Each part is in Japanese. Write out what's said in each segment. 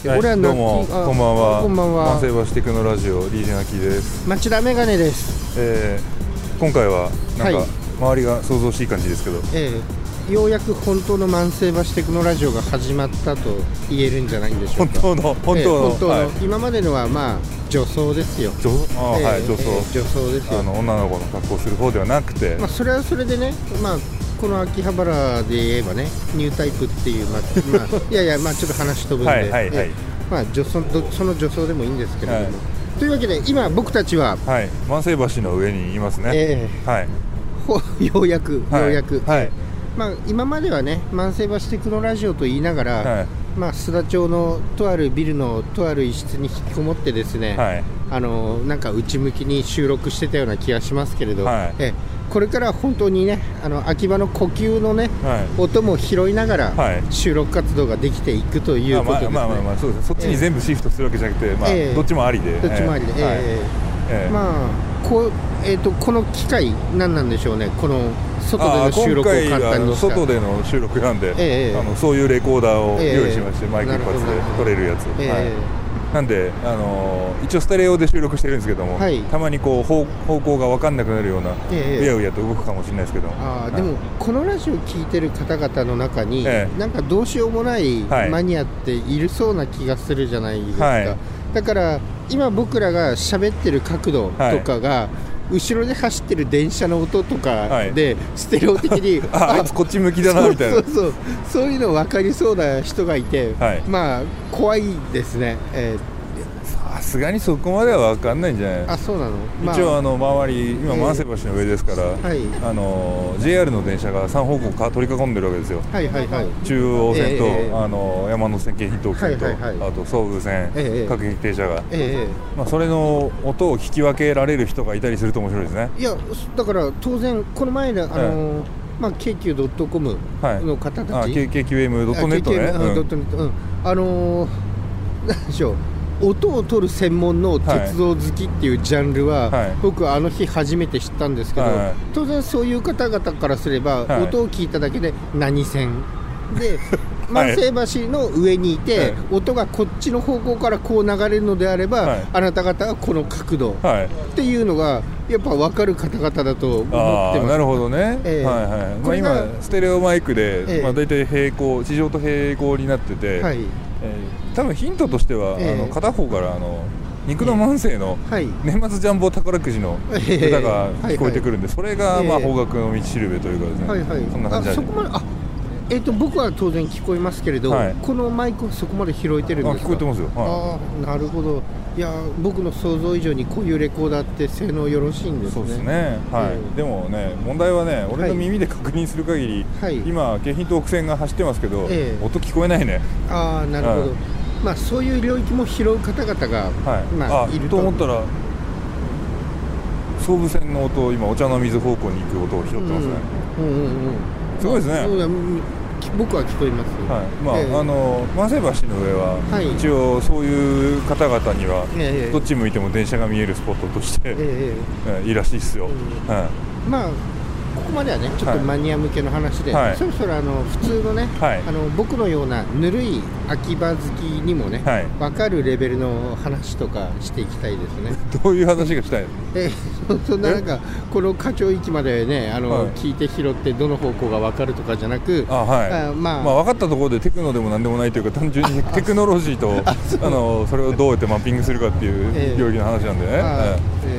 はい、 俺はどうもこんばんは。 こんばんは。 万世橋テクノラジオリージェナキーです。 町田メガネです。 今回はなんか、 はい、 周りが想像しい感じですけど、 ようやく本当の万世橋テクノラジオが始まったと言えるんじゃないんでしょうか。 本当の、 はい、今までのはまあ女装ですよ。 女装ですよ。 女の子の格好する方ではなくて、 まあそれはそれでね、まあこの秋葉原で言えばね、ニュータイプっていういやまあちょっと話飛ぶんで、まあその女装でもいいんですけれども、というわけで今僕たちは万世橋の上にいますね。 ようやく、まあ今まではね、万世橋テクノラジオと言いながら、まあ須田町のとあるビルのとある一室に引きこもってですね、なんか内向きに収録してたような気がしますけれど、これから本当にね、秋葉の呼吸のね、音も拾いながら収録活動ができていくということですね。 そうです。そっちに全部シフトするわけじゃなくて、どっちもありで、 まあこの機会何なんでしょうね。この外での収録を簡単にした。 外での収録なんで、そういうレコーダーを用意しまして、マイク一発で撮れるやつ。なんで一応ステレオで収録してるんですけども、たまにこう方向が分かんなくなるようなうやうやと動くかもしれないですけど、 でもこのラジオ聞いてる方々の中に、なんかどうしようもないマニアっているそうな気がするじゃないですか。だから今僕らが喋ってる角度とかが、後ろで走ってる電車の音とかでステレオ的にあいつこっち向きだなみたいな、 そういうの分かりそうな人がいて、まあ怖いですね。 さすがにそこまでは分かんないんじゃない。 そうなの。 一応周り今万世橋の上ですから、JR の電車が3方向取り囲んでるわけですよ。中央線と、山手線京浜東北線と、あと総武線、各駅停車が、それの音を聞き分けられる人がいたりすると面白いですね。いやだから当然この前でKQ.com の方たち、 KQM.net ね、 何でしょう、音を取る専門の鉄道好きっていうジャンルは、僕あの日初めて知ったんですけど、当然そういう方々からすれば、音を聞いただけで何線で万世橋の上にいて、音がこっちの方向からこう流れるのであれば、あなた方はこの角度っていうのがやっぱ分かる方々だと思ってます。 なるほどね。今ステレオマイクで、だいたい地上と平行になってて、多分ヒントとしては、片方から肉の万世の年末ジャンボ宝くじの歌が聞こえてくるんで、それが方角の道しるべというかですね、そんな感じで。 僕は当然聞こえますけれど、このマイクはそこまで拾えてるんですか。 聞こえてますよ。 なるほど。いや僕の想像以上にこういうレコーダーって性能よろしいんですね。 そうですね。でもね、問題はね、俺の耳で確認する限り、今京浜東北線が走ってますけど、音聞こえないね。 なるほど。まあそういう領域も拾う方々がいると思ったら、総武線の音、今お茶の水方向に行く音を拾ってますね。すごいですね。 僕は聞こえます。 万世橋の上は、一応そういう方々には、どっち向いても電車が見えるスポットとしていいらしいですよ。 まあここまではね、ちょっとマニア向けの話で、そろそろ普通のね、僕のようなぬるい秋葉好きにもね、分かるレベルの話とかしていきたいですね。 どういう話がしたいの？ そんななんかこの課長域までね、聞いて拾ってどの方向が分かるとかじゃなく、分かったところでテクノでもなんでもないというか、単純にテクノロジーとそれをどうやってマッピングするかっていう領域の話なんでね。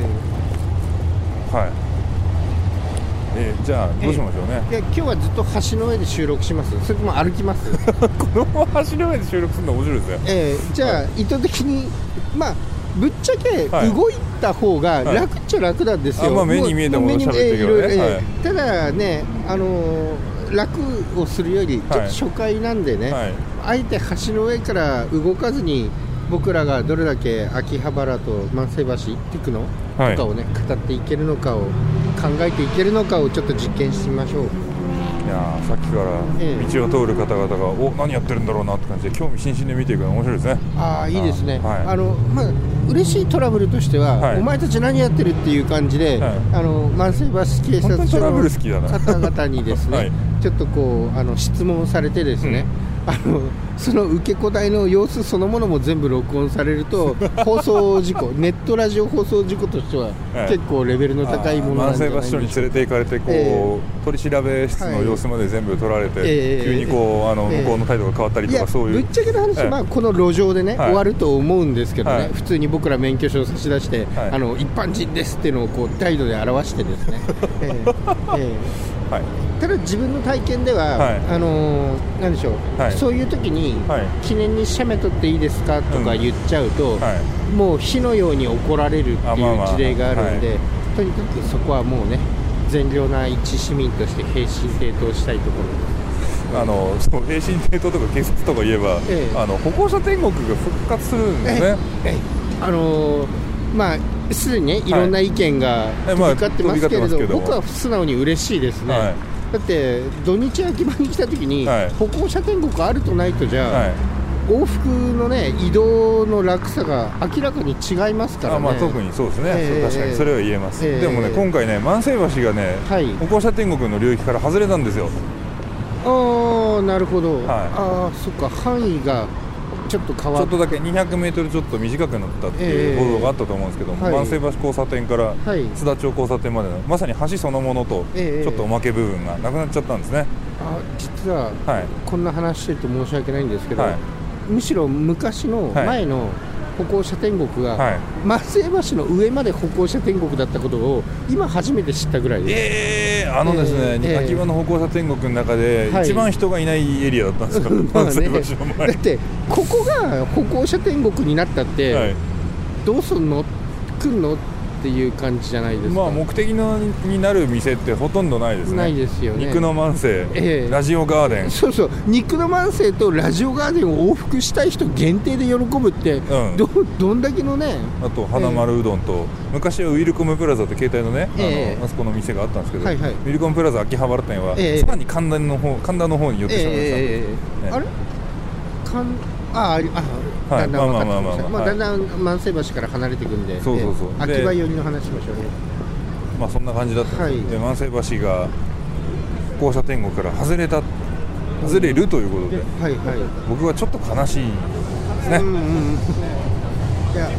じゃあどうしましょうね。 今日はずっと橋の上で収録します？それとも歩きます？ この橋の上で収録するの面白いですね。 じゃあ意図的にぶっちゃけ動いた方が楽っちゃ楽なんですよ。 目に見えたものを喋ってるけどね。 ただね、楽をするよりちょっと初回なんでね、あえて橋の上から動かずに僕らがどれだけ秋葉原と万世橋テクノとかをね、語っていけるのかを考えていけるのかをちょっと実験してみましょう。 いやさっきから道を通る方々が、何やってるんだろうなって感じで興味津々で見ていくの面白いですね。 いいですね。嬉しいトラブルとしては、お前たち何やってるっていう感じで、万世橋警察署の方々にですねちょっとこう質問されてですね、 その受け答えの様子そのものも全部録音されると放送事故ネットラジオ放送事故としては結構レベルの高いものなんじゃないでしょうか。 万世橋署に連れて行かれて取り調べ室の様子まで全部撮られて、急に向こうの態度が変わったりとか、そういうぶっちゃけの話、この路上でね、終わると思うんですけどね、普通に僕ら免許証を差し出して、一般人ですっていうのを態度で表してですねただ自分の体験では、なんでしょう、そういう時に、記念に写メ撮っていいですかとか言っちゃうと、もう火のように怒られるっていう事例があるんで、とにかくそこはもうね、善良な一市民として平身低頭したいところです。 その平身低頭とか警察とか言えば、歩行者天国が復活するんですね。 すでにね、いろんな意見が飛び交ってますけれど、僕は素直に嬉しいですね。だって土日秋葉に来た時に、歩行者天国あるとないとじゃ、往復のね移動の楽さが明らかに違いますからね。 特にそうですね、確かにそれは言えます。でもね、今回ね、万世橋がね、歩行者天国の領域から外れたんですよ。 なるほど。そっか、範囲がちょっと変わっちょっとだけ200メートルちょっと短くなったっていう報道があったと思うんですけども、万世橋交差点から津田町交差点までのまさに橋そのものとちょっとおまけ部分がなくなっちゃったんですね。 実はこんな話してると申し訳ないんですけど、むしろ昔の前の歩行者天国が万世橋の上まで歩行者天国だったことを今初めて知ったぐらいです。 ですね、秋葉の歩行者天国の中で一番人がいないエリアだったんですか、万世橋の前。 だってここが歩行者天国になったって、どうすんの来んのっていう感じじゃないですか。 目的になる店ってほとんどないですね。 ないですよね。 肉の万世、ラジオガーデン、 そうそう、肉の万世とラジオガーデンを往復したい人限定で喜ぶって、どんだけのね。 あと花丸うどんと、昔はウィルコムプラザって携帯のね、あそこの店があったんですけど、ウィルコムプラザ秋葉原店は、さらに神田の方に寄ってしまいました。 だんだん分かってきました。だんだん万世橋から離れていくんで、秋葉寄りの話しましょうね。 そんな感じだったんです。万世橋が歩行者天国から外れるということで、僕はちょっと悲しいですね。 いや、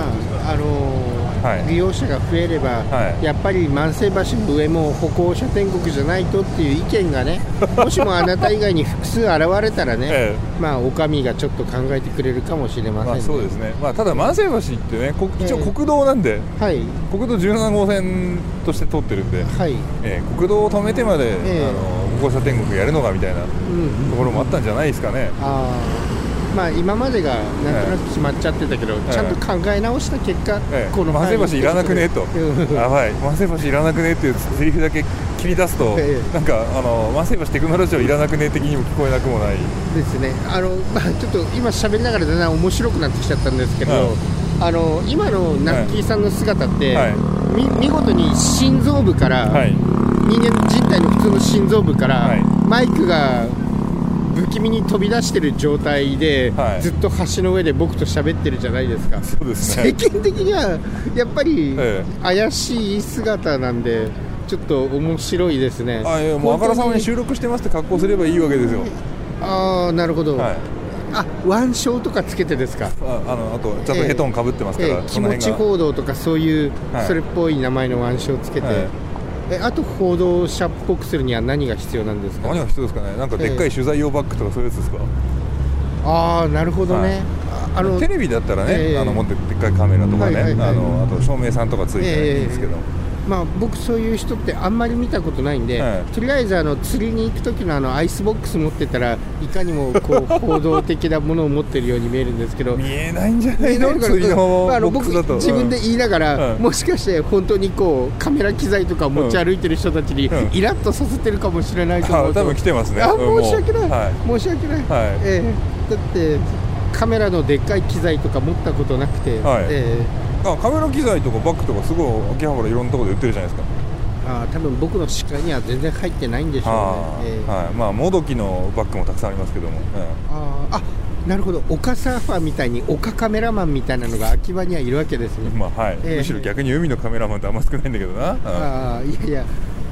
利用者が増えれば、やっぱり万世橋の上も歩行者天国じゃないとっていう意見がね、もしもあなた以外に複数現れたらね、お上がちょっと考えてくれるかもしれませんね。 そうですね。ただ万世橋ってね、一応国道なんで、国道17号線として通ってるんで、国道を止めてまで、歩行者天国やるのかみたいなところもあったんじゃないですかね。 今までがなんとなく決まっちゃってたけど、ちゃんと考え直した結果、 この万世橋いらなくねと、やばい、万世橋いらなくねっていうセリフだけ切り出すと、なんか万世橋テクノロジーいらなくね的にも聞こえなくもないですね。ちょっと今喋りながらだんだん面白くなってきちゃったんですけど、今のナッキーさんの姿って、見事に心臓部から、人間人体の普通の心臓部から、マイクが不気味に飛び出してる状態で、ずっと橋の上で僕と喋ってるじゃないですか。 そうですね。 世間的にはやっぱり怪しい姿なんで、ちょっと面白いですね。 もうあからさまに収録してますって格好すればいいわけですよ。 なるほど。腕章とかつけてですか。 あとちゃんとヘッドホンかぶってますから、 気持ち報道とかそういう、それっぽい名前の腕章つけて、あと報道者っぽくするには何が必要なんですか。 何が必要ですかね。なんかでっかい取材用バッグとかそういうやつですか。 なるほどね。 テレビだったらね、もっとでっかいカメラとかね、あと照明さんとかついてないんですけど、 僕そういう人ってあんまり見たことないんで、とりあえず釣りに行く時のアイスボックス持ってたらいかにも報道的なものを持ってるように見えるんですけど、 見えないんじゃないの。釣りのボックスだと自分で言いながら、もしかして本当にカメラ機材とか持ち歩いてる人たちにイラッとさせてるかもしれないと思うと、 多分来てますね。 申し訳ない、申し訳ない。だってカメラのでっかい機材とか持ったことなくて、 カメラ機材とかバッグとかすごい秋葉原いろんなところで売ってるじゃないですか。 多分僕の視界には全然入ってないんでしょうね。 もどきのバッグもたくさんありますけども、 なるほど。丘サーファーみたいに丘カメラマンみたいなのが秋葉にはいるわけですね。 むしろ逆に海のカメラマンってあんま少ないんだけどな。 いや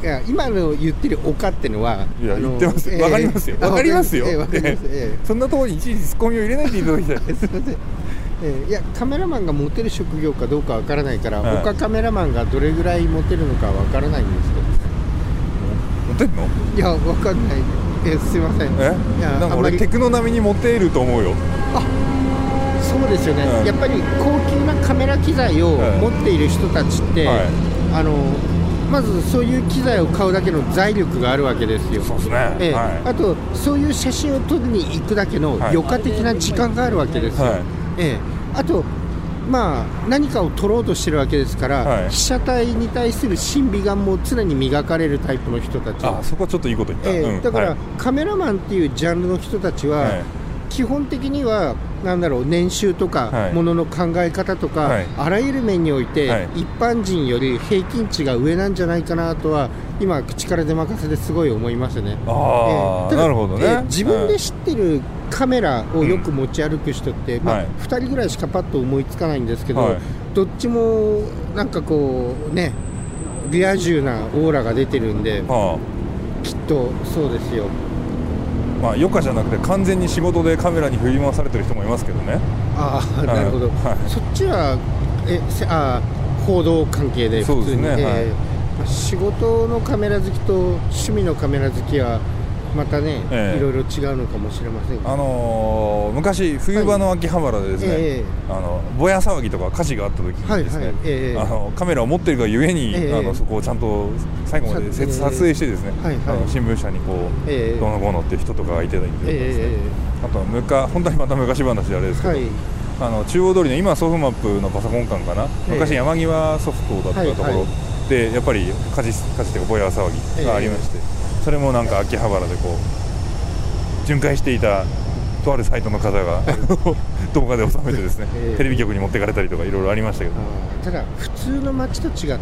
いや今の言ってる丘ってのは、 いや言ってます、わかりますよ、わかりますよ、そんなところにいちいちツッコミを入れないでいただきたいすいません。いやカメラマンがモテる職業かどうかわからないから、丘カメラマンがどれぐらいモテるのかわからないんですけど。 モテんの？ いやわかんない。すいません。 いやなんか俺テクノ並みにモテると思うよ。 あ、そうですよね、やっぱり高級なカメラ機材を持っている人たちって、まずそういう機材を買うだけの財力があるわけですよ。 そうですね、 あとそういう写真を撮りに行くだけの余暇的な時間があるわけですよ。あとまあ何かを撮ろうとしてるわけですから、被写体に対する審美眼も常に磨かれるタイプの人たち。 そこはちょっといいこと言った、 だから、カメラマンっていうジャンルの人たちは、基本的にはなんだろう、年収とか、ものの考え方とか、あらゆる面において、一般人より平均値が上なんじゃないかなとは今口から出まかせですごい思いますね。 なるほどね。 自分で知ってるカメラをよく持ち歩く人って、2人ぐらいしかパッと思いつかないんですけど、どっちもなんかこうね、リア充なオーラが出てるんで、きっとそうですよ。 余暇じゃなくて完全に仕事でカメラに振り回されてる人もいますけどね。 なるほど、そっちは報道関係で普通に、仕事のカメラ好きと趣味のカメラ好きはまたね、いろいろ違うのかもしれません。 昔冬場の秋葉原でですね、ぼや騒ぎとか火事があった時にですね、カメラを持ってるがゆえに、そこをちゃんと最後まで撮影してですね、新聞社にこう、どうのこうのって人とかがいてたりとかですね、あとは本当にまた昔話であれですけど、中央通りの今ソフマップのパソコン館かな、昔山際ソフトだったところでやっぱり火事というかぼや騒ぎがありまして、それもなんか秋葉原でこう巡回していたとあるサイトの方が動画で収めてですね、テレビ局に持ってかれたりとかいろいろありましたけど、 ただ普通の街と違って、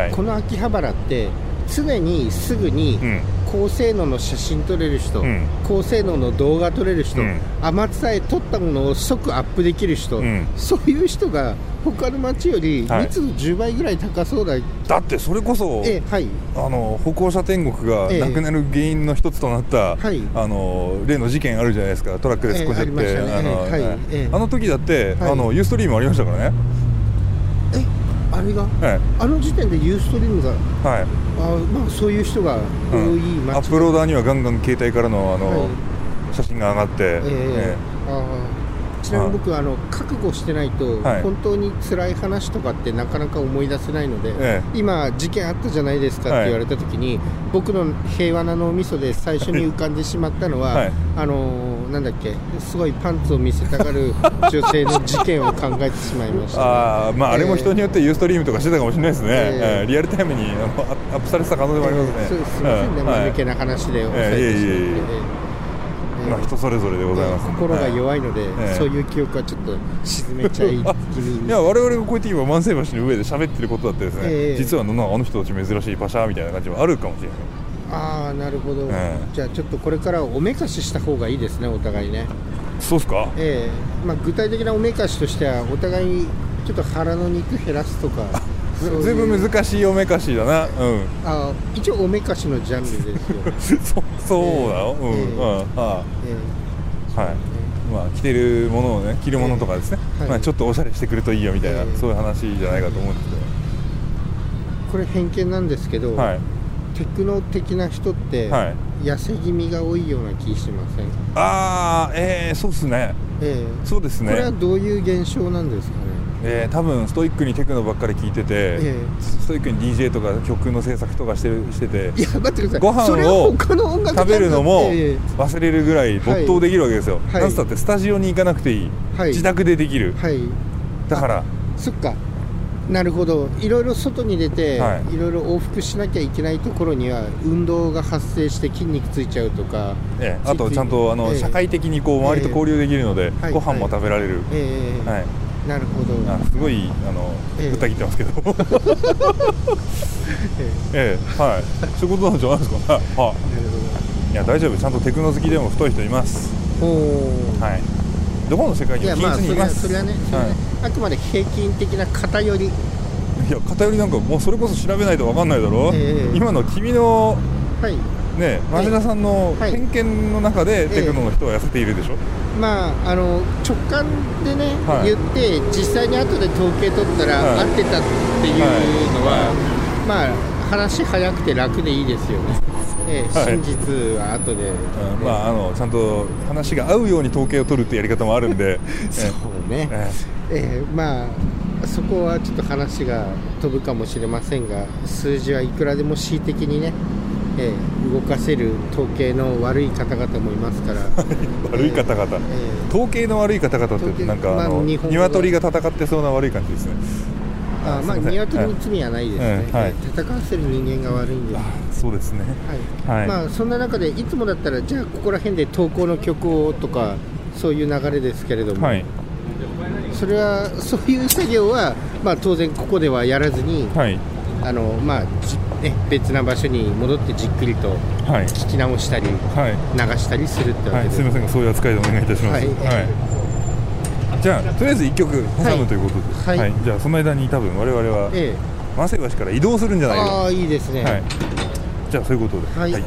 この秋葉原って常にすぐに高性能の写真撮れる人、高性能の動画撮れる人、余さえ撮ったものを即アップできる人、そういう人が他の街より密度10倍ぐらい高そうだ。 だってそれこそ、歩行者天国がなくなる原因の一つとなった、例の事件あるじゃないですか、トラックで突っ込んじゃって、あの時だって、ユーストリームありましたからね。 あれが、あの時点でユーストリームが、そういう人が多い街、 アップローダーにはガンガン携帯からの、写真が上がって、 ちなみに僕覚悟してないと、本当に辛い話とかってなかなか思い出せないので、今事件あったじゃないですかって言われた時に、僕の平和な脳みそで最初に浮かんでしまったのは、なんだっけ、すごいパンツを見せたがる女性の事件を考えてしまいました、 あれも人によってユーストリームとかしてたかもしれないですね、リアルタイムにアップされてた可能性もありますね。 すみませんね、間抜けな話で抑えてしまって。 人それぞれでございます、 心が弱いので、そういう記憶はちょっと沈めちゃい気味に。 いや、我々がこうやって今万世橋の上で喋ってることだってですね、実はあの人たち珍しいパシャーみたいな感じもあるかもしれない。 なるほど、じゃあちょっとこれからおめかしした方がいいですね、お互いね。 そうですか。 具体的なおめかしとしては、お互いにちょっと腹の肉減らすとか随分難しいおめかしだな。 一応おめかしのジャンルですよ。 そうだよ。着てるものをね、着るものとかですね、ちょっとおしゃれしてくるといいよみたいな、そういう話じゃないかと思うんですけど、 これ偏見なんですけど、テクノ的な人って痩せ気味が多いような気しません？ そうですね。そうですね。 これはどういう現象なんですかね？ 多分ストイックにテクノばっかり聴いてて、ストイックに DJ とか曲の制作とかしてて、 いや待ってください、 ご飯を食べるのも忘れるぐらい没頭できるわけですよ。なんつったってスタジオに行かなくていい、自宅でできる、だからそっか、なるほど。いろいろ外に出て、いろいろ往復しなきゃいけないところには運動が発生して筋肉ついちゃうとか、 あとちゃんと社会的にこう周りと交流できるので、ご飯も食べられる。 なるほど。 すごいぶった切ってますけどそういうことなんじゃないですかね。いや大丈夫、ちゃんとテクノ好きでも太い人います。どこの世界にも均一にいます。 それはね、あくまで平均的な偏り。 いや偏りなんかもうそれこそ調べないと分かんないだろ、今の君の、ね、町田さんの偏見の中でテクノの人は痩せているでしょ、 まあ、直感でね、言って実際に後で統計取ったら合ってたっていうのは、まあ話早くて楽でいいですよね。真実は後で、 まあ、ちゃんと話が合うように統計を取るってやり方もあるんでそうね、まあそこはちょっと話が飛ぶかもしれませんが、数字はいくらでも恣意的にね、動かせる統計の悪い方々もいますから悪い方々、統計の悪い方々ってなんか鶏が戦ってそうな悪い感じですね。 まあ鶏に罪はないですね、戦わせる人間が悪いんです。 そうですね、 まあそんな中でいつもだったらじゃあここら辺で投稿の曲をとかそういう流れですけれども、それはそういう作業は、まあ、当然ここではやらずに、まあ別な場所に戻ってじっくりと聞き直したり、流したりするってわけです。 すみませんがそういう扱いでお願いいたします。じゃあとりあえず1曲挟むということで、じゃあその間に多分我々は万世橋から移動するんじゃないか。 いいですね、 じゃあそういうことで、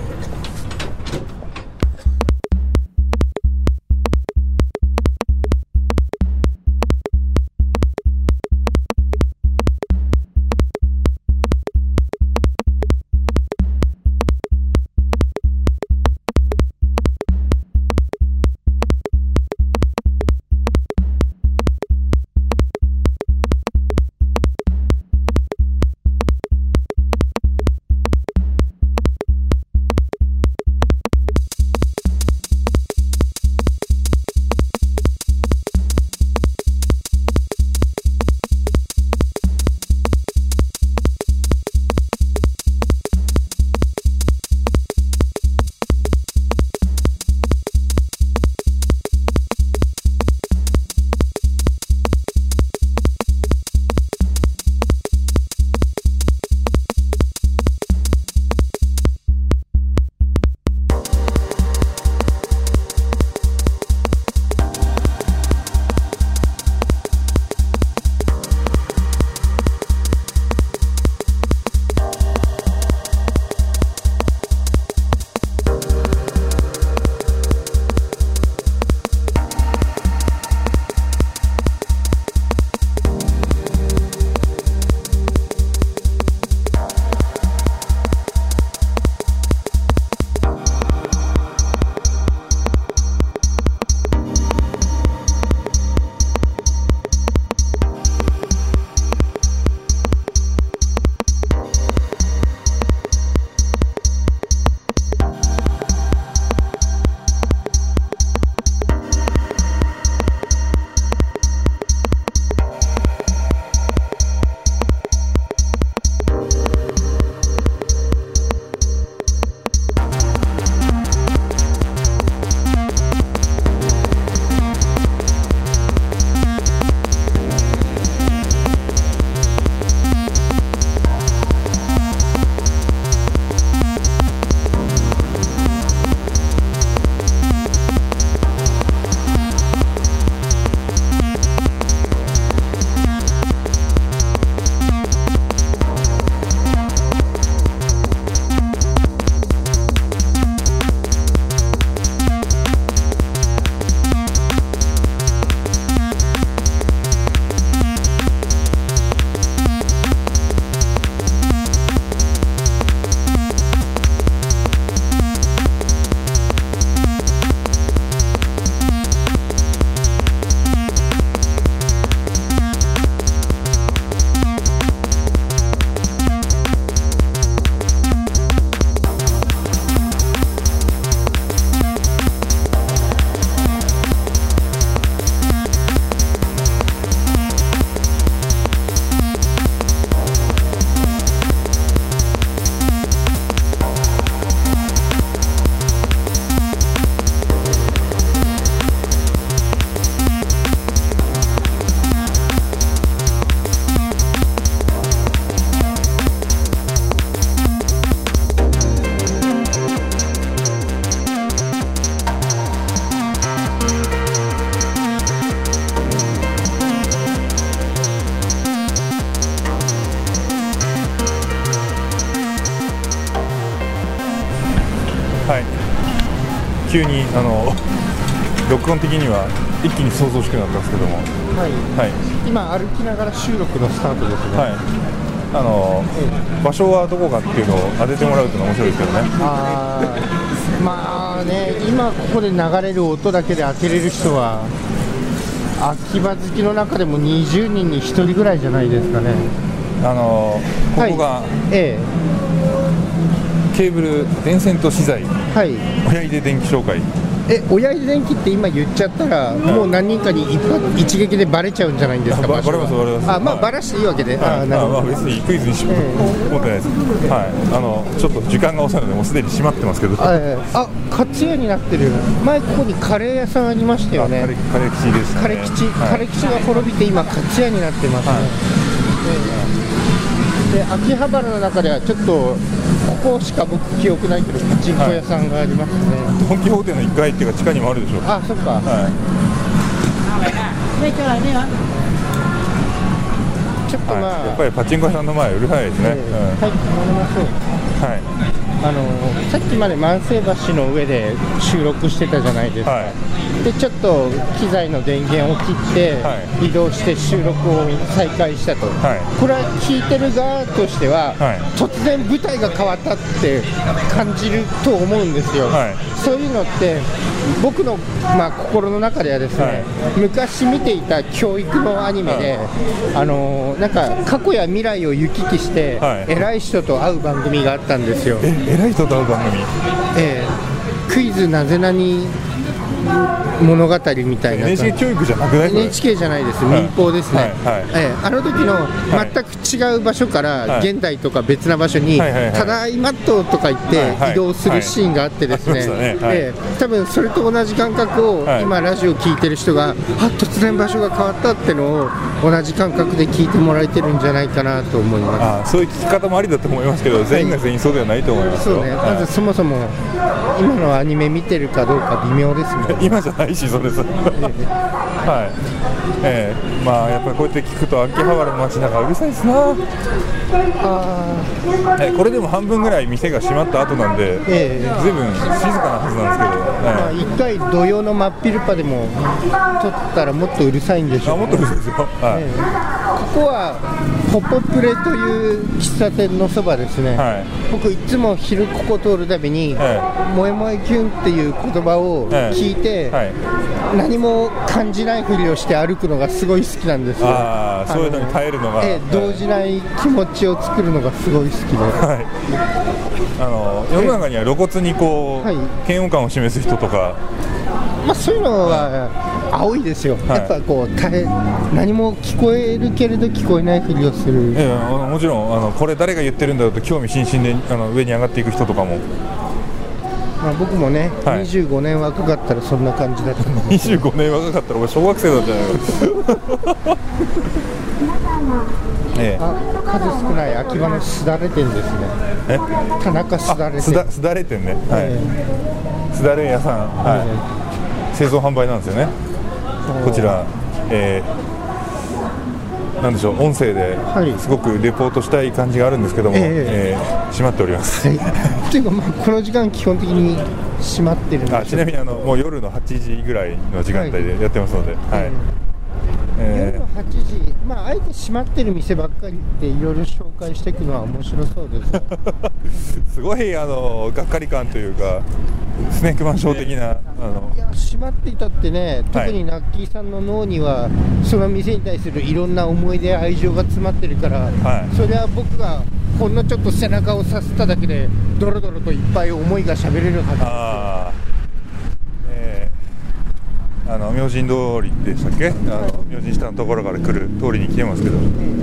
急に録音的には一気に想像しくなったんですけども、 はい、今歩きながら収録のスタートですね。 はい、場所はどこかっていうのを当ててもらうというのは面白いですけどね。 まあね、今ここで流れる音だけで当てれる人は秋葉好きの中でも20人に1人ぐらいじゃないですかね。 ここが、ケーブル電線と資材、親入れ電気紹介。 親入れ電気って今言っちゃったら、もう何人かに一撃でバレちゃうんじゃないんですか。 バレますバレます。 まあバラしていいわけで、 別にクイズにしよう思ってないです。ちょっと時間が遅いのでもうすでに閉まってますけど。 カツ屋になってる。前ここにカレー屋さんありましたよね。 カレー吉ですね。 カレー吉が滅びて今カツ屋になってますね。で秋葉原の中ではちょっとここしか僕記憶ないけどパチンコ屋さんがありますね。 ドン・キホーテの1階っていうか地下にもあるでしょ。 そっか。ちょっとやっぱりパチンコ屋さんの前うるさいですね。 乗りましょう。さっきまで万世橋の上で収録してたじゃないですか。でちょっと機材の電源を切って移動して収録を再開したと、これは聞いてる側としては、突然舞台が変わったって感じると思うんですよ。そういうのって僕の、心の中ではですね、昔見ていた教育のアニメで、なんか過去や未来を行き来して、偉い人と会う番組があったんですよ。 偉い人と会う番組。 クイズなぜなに物語みたいな。 NHK 教育じゃなくない？ NHK じゃないです、民放ですね。あの時の全く違う場所から現代とか別な場所にただいまっととか言って移動するシーンがあってですね、多分それと同じ感覚を今ラジオ聞いてる人が突然場所が変わったってのを同じ感覚で聞いてもらえてるんじゃないかなと思います。 そういう聞き方もありだと思いますけど、全員が全員そうではないと思いますよ。 そうね、まずそもそも今のアニメ見てるかどうか微妙ですね。 今じゃないし、そうです。やっぱりこうやって聞くと秋葉原の街中うるさいですな。これでも半分ぐらい店が閉まった後なんで、随分静かなはずなんですけど、 一回土曜の真っ昼間でも撮ったらもっとうるさいんでしょうね。 もっとうるさいですよ。 ここはポポプレという喫茶店のそばですね。僕いつも昼ここ通るたびに萌え萌えキュンっていう言葉を聞いて、何も感じないふりをして歩くのがすごい好きなんですよ。 そういうのに耐えるのが、 動じない気持ちを作るのがすごい好きで、 世の中には露骨にこう、嫌悪感を示す人とか、 そういうのは青いですよ。やっぱこう何も聞こえるけれど聞こえないふりをする。 もちろんこれ誰が言ってるんだろうと興味津々で上に上がっていく人とかも。 僕もね、25年若かったらそんな感じだと思う。 25年若かったら俺小学生だったじゃないか。 数少ない秋葉のすだれ店ですね。田中すだれ店。 すだれ店ね。すだれ屋さん、製造販売なんですよね。こちら、なんでしょう、音声ですごくレポートしたい感じがあるんですけども、閉まっております。 というかこの時間基本的に閉まってるんです。 ちなみにもう夜の8時ぐらいの時間帯でやってますので、 夜の8時、あえて閉まってる店ばっかりっていろいろ紹介していくのは面白そうです。 すごいがっかり感というか、スネークマンショー的な、いや閉まっていたってね、特にナッキーさんの脳にはその店に対するいろんな思い出や愛情が詰まってるから、それは僕がほんのちょっと背中をさせただけでドロドロといっぱい思いが喋れるはずです。 明神通りでしたっけ、明神下のところから来る通りに来てますけど、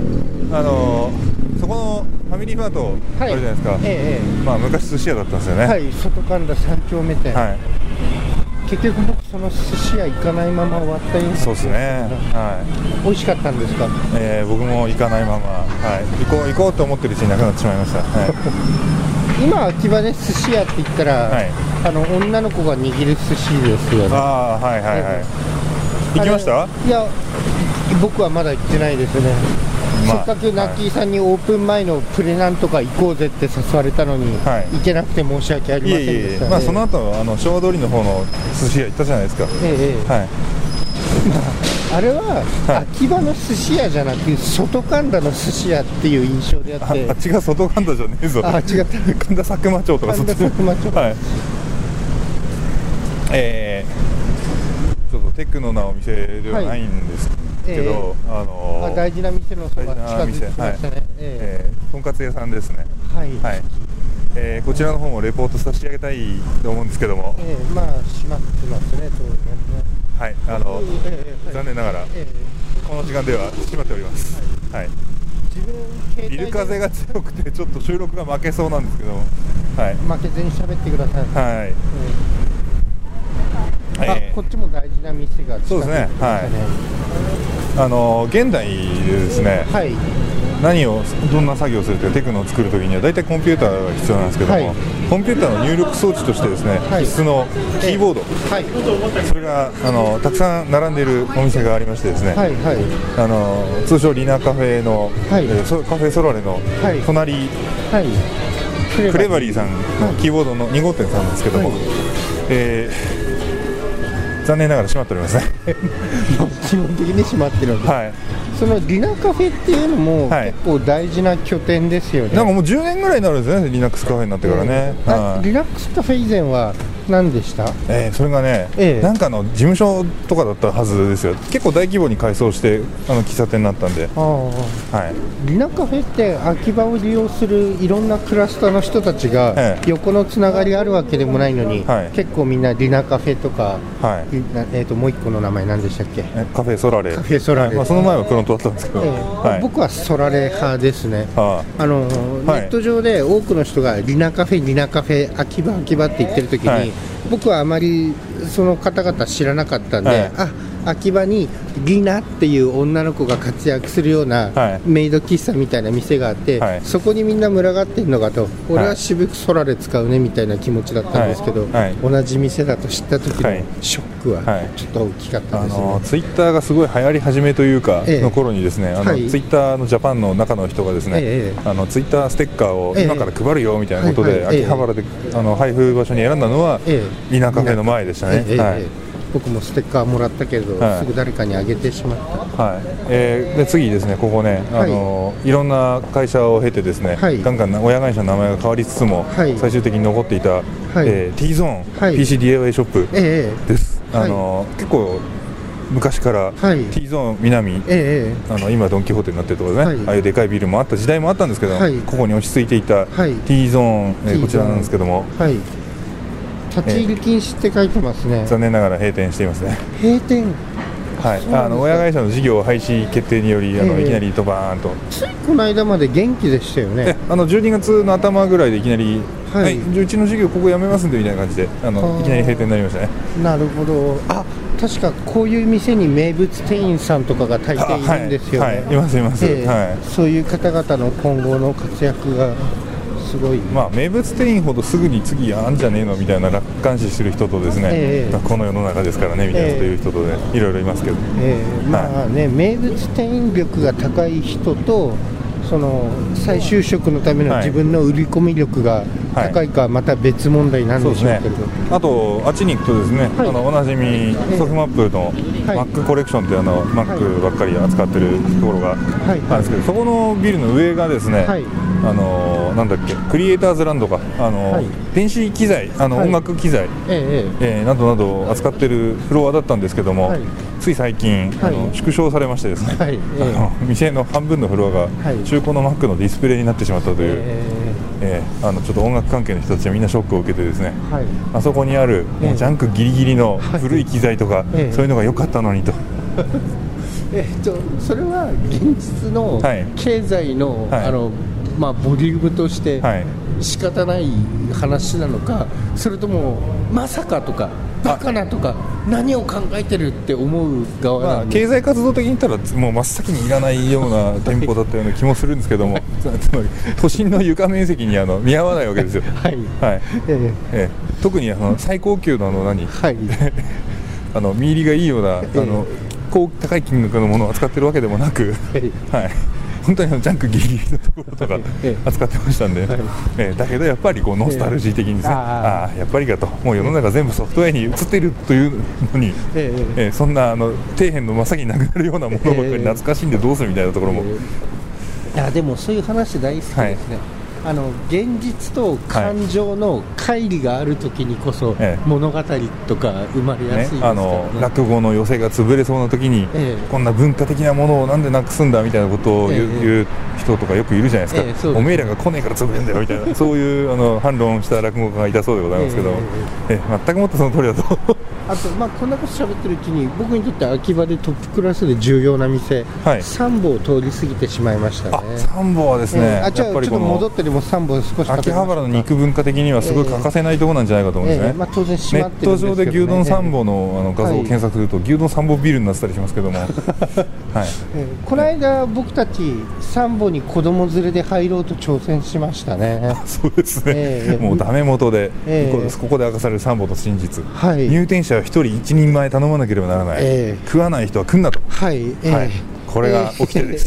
そこのファミリーマートあるじゃないですか。昔寿司屋だったんですよね。 外神田3丁目店。結局僕その寿司屋行かないまま終わったような。 そうですね。 美味しかったんですか？ 僕も行かないまま、行こうと思ってるうちになくなってしまいました。 今秋葉で寿司屋って言ったら、女の子が握る寿司ですよね。 行きました？ いや、僕はまだ行ってないですね。 せっかくナッキーさんにオープン前のプレなんとか行こうぜって誘われたのに、行けなくて申し訳ありませんでした。 その後昭和通りの方の寿司屋行ったじゃないですか。 あれは秋葉の寿司屋じゃなく外神田の寿司屋っていう印象であって、 あっちが外神田じゃねえぞ。 違った神田佐久間町とか、 神田佐久間町、 ちょっとテクノなお店ではないんですけど、 大事な店のそば近づいてきましたね。 とんかつ屋さんですね。こちらの方もレポートさせてあげたいと思うんですけども、 閉まってますね、当然ね。 残念ながら、この時間では閉まっております。ビル風が強くてちょっと収録が負けそうなんですけども、 負けずに喋ってください。こっちも大事な店が近くにありましたね。そうですね。 現代でですね、どんな作業をするというかテクノを作るときには大体コンピューターが必要なんですけども、コンピューターの入力装置としてですね、必須のキーボード、それがたくさん並んでいるお店がありましてですね、通称リナカフェの、カフェソラレの隣、クレバリーさんのキーボードの2号店さんなんですけども、残念ながら閉まっておりますね。 基本的に閉まってるので、そのリナカフェっていうのも結構大事な拠点ですよね。 なんかもう10年ぐらいになるんですね、リナックスカフェになってからね。 リナックスカフェ以前は何でした？ それがね、なんかの事務所とかだったはずですよ。結構大規模に改装して喫茶店になったんで。 リナカフェって秋葉を利用するいろんなクラスターの人たちが横のつながりあるわけでもないのに、結構みんなリナカフェとか、もう一個の名前何でしたっけ？ カフェソラレ。 カフェソラレ。 その前はプロントだったんですけど、 僕はソラレ派ですね。ネット上で多くの人がリナカフェ秋葉って言ってる時に、僕はあまりその方々知らなかったんで、秋葉にリナっていう女の子が活躍するようなメイド喫茶みたいな店があって、そこにみんな群がってるのかと、俺は渋くソラレ使うねみたいな気持ちだったんですけど、同じ店だと知った時のショックはちょっと大きかったですね。 ツイッターがすごい流行り始めというかの頃にですね、ツイッターのジャパンの中の人がですね、ツイッターステッカーを今から配るよみたいなことで秋葉原で配布場所に選んだのはリナカフェの前でしたね。 僕もステッカーもらったけど、すぐ誰かにあげてしまった。 で次ですね、ここね、いろんな会社を経てですね、ガンガン親会社の名前が変わりつつも、最終的に残っていた、T ゾーン、PCDIY ショップです。結構昔から T ゾーン南、今ドン・キホーテになってるところですね、ああいうでかいビルもあった時代もあったんですけど、ここに落ち着いていた T ゾーン、こちらなんですけども、 立ち入り禁止って書いてますね。 残念ながら閉店していますね。 閉店。 親会社の事業廃止決定によりいきなりドバーンと、 ついこの間まで元気でしたよね。 12月の頭ぐらいでいきなり、うちの事業ここやめますんでみたいな感じでいきなり閉店になりましたね。 なるほど。確かこういう店に名物店員さんとかが大抵いるんですよね。 いますいます。 そういう方々の今後の活躍がすごい。 名物店員ほどすぐに次あんじゃねえのみたいな楽観視する人とですね、この世の中ですからねみたいなこと言う人とね、いろいろいますけど、 名物店員力が高い人とその再就職のための自分の売り込み力が高いかはまた別問題なんでしょうけど、 あとあっちに行くとですね、おなじみソフマップのマックコレクションってMacばっかり扱ってるところがあるんですけど、そこのビルの上がですね、なんだっけ、クリエイターズランドか、電子機材、音楽機材、などなどを扱ってるフロアだったんですけども、つい最近縮小されましてですね、店の半分のフロアが中古の Mac のディスプレイになってしまったという、ちょっと音楽関係の人たちはみんなショックを受けてですね、あそこにあるジャンクギリギリの古い機材とか、そういうのが良かったのにと。 それは現実の経済の、ボリュームとして仕方ない話なのか、それともまさかとかバカなとか何を考えてるって思う側なんで、 経済活動的に言ったらもう真っ先にいらないような店舗だったような気もするんですけどもつまり都心の床面積に見合わないわけですよ。特に最高級の見入りがいいような高い金額のものを扱ってるわけでもなく、 本当にジャンクギリギリのところとか扱ってましたんで、だけどやっぱりこうノスタルジー的にですね、やっぱりかと、もう世の中全部ソフトウェアに移っているというのに、そんな底辺の真っ先になくなるようなものばっかり懐かしんでどうするみたいなところも、 いやでもそういう話大好きですね、現実と感情の乖離があるときにこそ物語とか生まれやすいですからね、 落語の寄席が潰れそうなときに、こんな文化的なものをなんでなくすんだみたいなことを言う人とかよくいるじゃないですか、おめえらが来ねえから潰れんだよみたいなそういう反論した落語家がいたそうでございますけど、全くもってその通りだとあと、こんなこと喋ってるうちに僕にとって秋葉でトップクラスで重要な店、三宝を通り過ぎてしまいましたね。 三宝はですね、 ちょっと戻ってでも三宝少し秋葉原の肉文化的にはすごい欠かせないところなんじゃないかと思うんですね、 当然閉まってるんですけどね、 ネット上で牛丼三宝の画像を検索すると、牛丼三宝ビルになってたりしますけどもこの間僕たち三宝に子供連れで入ろうと挑戦しましたねそうですね、もうダメ元で、ここで明かされる三宝の真実、入店者は1人1人前頼まなければならない、食わない人は来んなと、これが起きてるです、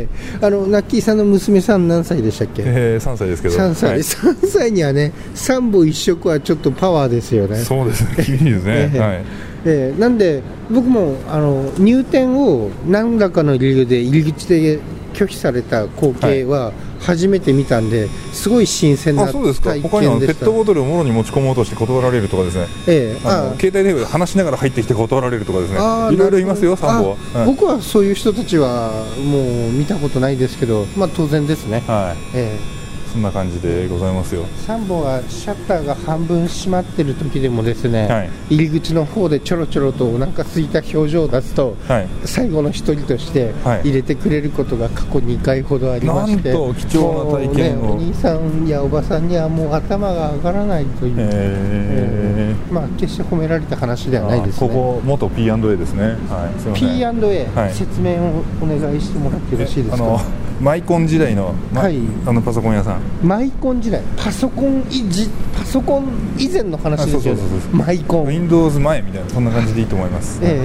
ナッキーさんの娘さん何歳でしたっけ ？3歳ですけど、 3歳にはね三宝一食はちょっとパワーですよね。 そうですね、厳しいですね、 なんで僕も入店を何らかの理由で入り口で拒否された光景は初めて見たんで、すごい新鮮な体験でした。 他にペットボトルをもろに持ち込もうとして断られるとかですね、携帯電話で話しながら入ってきて断られるとかですね、いろいろいますよ、三宝は。 僕はそういう人たちはもう見たことないですけど、当然ですね。 そんな感じでございますよ。 三宝はシャッターが半分閉まってる時でもですね、入り口の方でちょろちょろとお腹空いた表情を出すと、最後の一人として入れてくれることが過去2回ほどありまして、 なんと貴重な体験を、 お兄さんやおばさんにはもう頭が上がらないという、決して褒められた話ではないですね。 ここ元 P&A ですね、 P&A、説明をお願いしてもらってよろしいですか？ マイコン時代の、パソコン屋さん、 マイコン時代、パソコン以前の話ですよね。マイコン Windows 前みたいな、そんな感じでいいと思います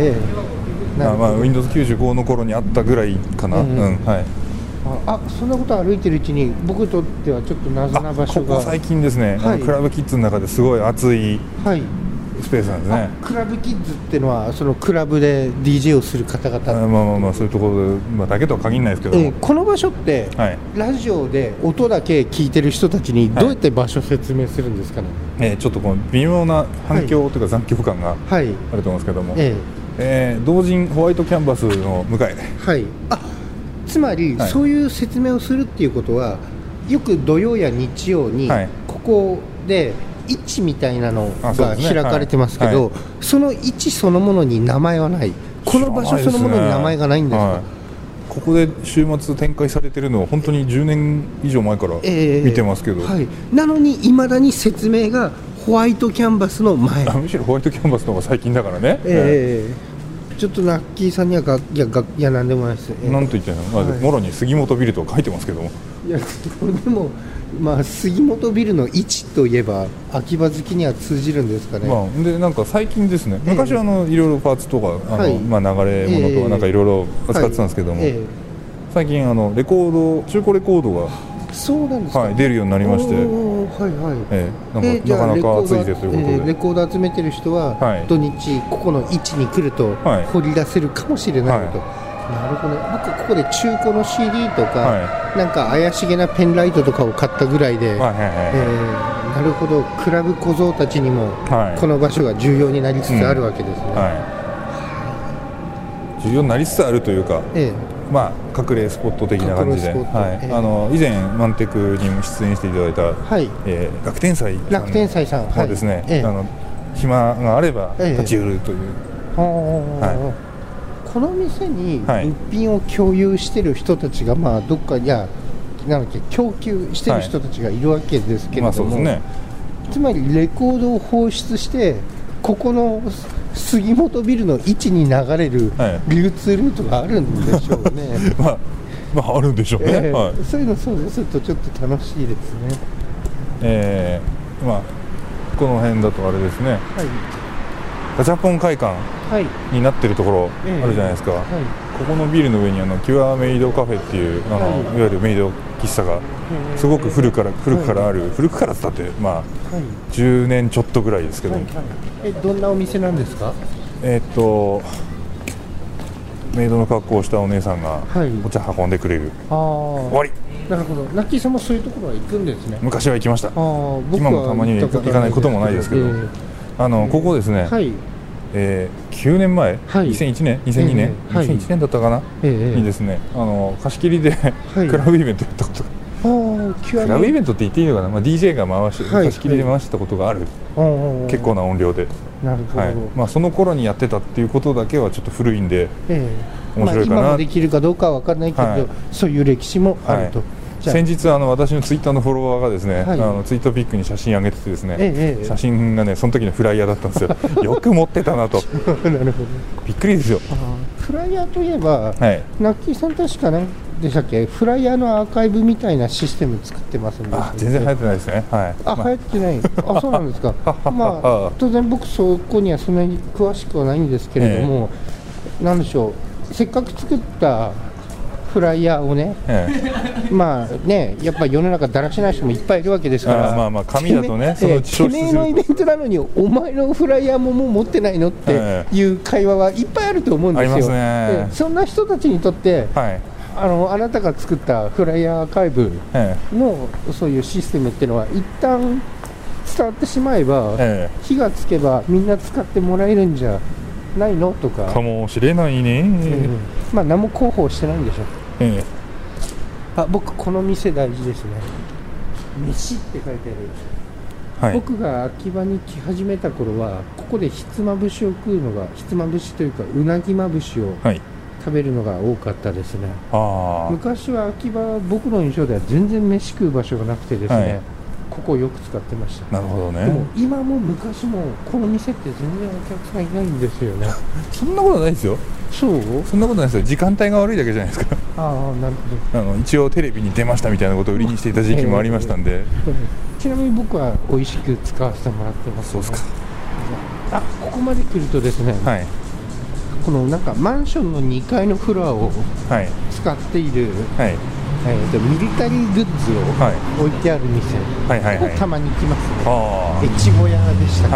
。Windows 95の頃にあったぐらいかな。 そんなこと歩いてるうちに僕にとってはちょっと謎な場所が、 ここ最近ですね、クラブキッズの中ですごい熱いスペースなんですね。 クラブキッズっていうのはそのクラブで DJ をする方々、 そういうところだけとは限らないですけど、 この場所って、ラジオで音だけ聞いてる人たちにどうやって場所説明するんですかね？ ちょっとこの微妙な反響というか残響感があると思うんですけども、同人ホワイトキャンバスの向かいで、 つまり、そういう説明をするっていうことは、よく土曜や日曜にここで位置みたいなのが開かれてますけど、その位置そのものに名前はない、この場所そのものに名前がないんですか？ ここで週末展開されているのは本当に10年以上前から見てますけど、 なのにいまだに説明がホワイトキャンバスの前、 むしろホワイトキャンバスの方が最近だからね。 ちょっとナッキーさんにはいやなんでもないです。 なんと言ってんの、もろに杉本ビルと書いてますけども、 いやでも杉本ビルの位置といえば秋葉好きには通じるんですかね。 でなんか最近ですね、昔はいろいろパーツとか流れ物とかなんかいろいろ扱ってたんですけども、最近レコード、中古レコードがそうなんですか、 出るようになりまして、なかなか熱いぜということで、 レコード集めてる人は土日ここの位置に来ると掘り出せるかもしれないと。なるほど。僕ここで中古の CD とか、なんか怪しげなペンライトとかを買ったぐらいで、なるほど、クラブ小僧たちにもこの場所が重要になりつつあるわけですね。 重要になりつつあるというか、隠れスポット的な感じで、以前マンテクにも出演していただいた、楽天斎さんはですね、暇があれば立ち寄るという、 この店に物品を共有している人たちが、どっか供給している人たちがいるわけですけれども、つまりレコードを放出してここの杉本ビルの位置に流れる流通ルートがあるんでしょうね。 あるんでしょうね。 そういうの想像するとちょっと楽しいですね。 この辺だとあれですね、 ガチャポン会館になってるところあるじゃないですか、ここのビルの上にキュアメイドカフェっていういわゆるメイド喫茶がすごく古くからある、古くからだってまあ10年ちょっとぐらいですけど、 どんなお店なんですか？ メイドの格好をしたお姉さんがお茶運んでくれる、終わり。 なるほど。ナッキーさんもそういうところは行くんですね。 昔は行きました。今もたまに行かないこともないですけど、ここですね、9年前、2001年、2002年、2001年だったかな、にですね、貸し切りでクラブイベントやったことが、クラブイベントって言っていいのかな、DJ が貸し切りで回してたことがある、結構な音量で。なるほど。その頃にやってたっていうことだけはちょっと古いんで面白いかな。 今もできるかどうかは分からないけど、そういう歴史もあると。 先日私のツイッターのフォロワーがですね、ツイートピックに写真上げててですね、写真がねその時のフライヤーだったんですよ。よく持ってたなと。なるほど。びっくりですよ。 フライヤーといえば、ナッキーさん確か何でしたっけ、フライヤーのアーカイブみたいなシステム作ってますんで。 全然流行ってないですね。 流行ってない。そうなんですか。当然僕そこにはそんなに詳しくはないんですけれども、なんでしょう、せっかく作ったフライヤーをね、やっぱり世の中だらしない人もいっぱいいるわけですから、 紙だとね、そのうちてめえのイベントなのにお前のフライヤーももう持ってないのっていう会話はいっぱいあると思うんですよ。そんな人たちにとって、あなたが作ったフライヤーアーカイブのそういうシステムっていうのは一旦伝わってしまえば、火がつけばみんな使ってもらえるんじゃないのとかもしれないね。 何も広報してないんでしょ。僕この店大事ですね。飯って書いてある。僕が秋葉に来始めた頃はここでひつまぶしを食うのが、ひつまぶしというかうなぎまぶしを食べるのが多かったですね。昔は秋葉、僕の印象では全然飯食う場所がなくてですね、ここをよく使ってました。 なるほどね。 でも今も昔もこの店って全然お客さんいないんですよね。 そんなことないですよ。そんなことないですよ。時間帯が悪いだけじゃないですか。 なるほど。 一応テレビに出ましたみたいなことを売りにしていた時期もありましたんで、 ちなみに僕は美味しく使わせてもらってます。 そうですか。 ここまで来るとですね、このなんかマンションの2階のフロアを使っている、ミリタリーグッズを置いてある店、たまに行きますね。越後屋でした。